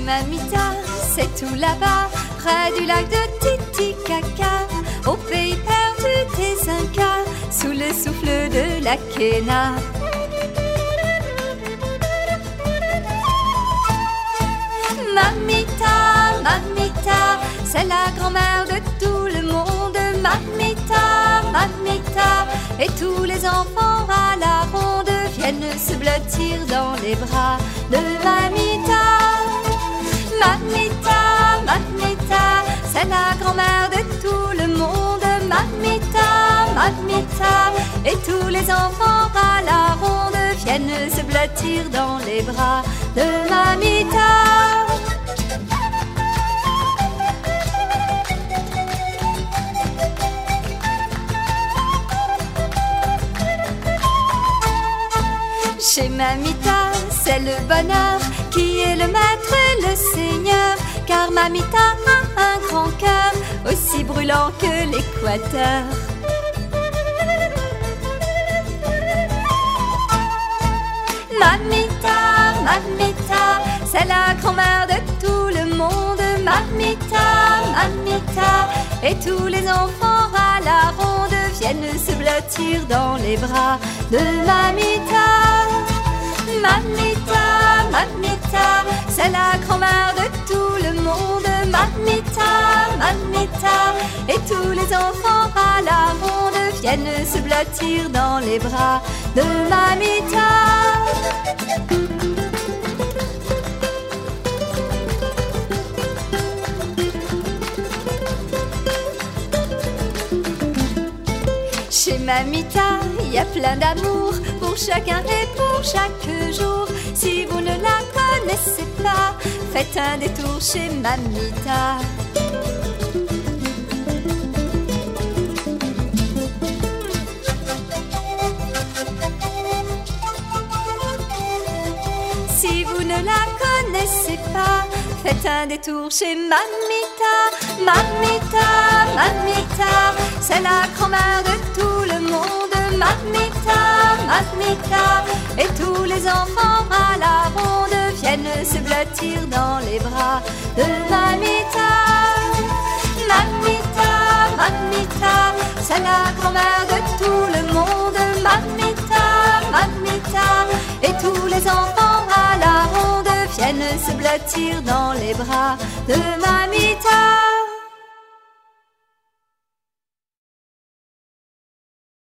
Mamita, c'est tout là-bas, près du lac de Titicaca, au pays perdu des Incas, sous le souffle de la quena. Mamita, Mamita, c'est la grand-mère de tout le monde. Mamita, Mamita, et tous les enfants à la ronde viennent se blottir dans les bras de Mamita. Mamita, Mamita, c'est la grand-mère de tout le monde. Mamita, Mamita, et tous les enfants à la ronde viennent se blottir dans les bras de Mamita. Chez Mamita, c'est le bonheur qui est le maître et le seigneur, car Mamita a un grand cœur, aussi brûlant que l'équateur. Mamita, Mamita, c'est la grand-mère de tout le monde. Mamita, Mamita, et tous les enfants à la ronde viennent se blottir dans les bras de Mamita. Mamita, Mamita, c'est la grand-mère de tout le monde. Mamita, Mamita, et tous les enfants à la ronde viennent se blottir dans les bras de Mamita. Chez Mamita, il y a plein d'amour pour chacun et pour chaque jour. Si vous ne la connaissez pas, faites un détour chez Mamita. Si vous ne la connaissez pas, faites un détour chez Mamita. Mamita, Mamita, c'est la grand-mère de tout le monde. Mamita, Mamita, et tous les enfants à la ronde viennent se blottir dans les bras de Mamita. Mamita, Mamita, c'est la grand-mère de tout le monde. Mamita, Mamita, et tous les enfants à la ronde viennent se blottir dans les bras de Mamita.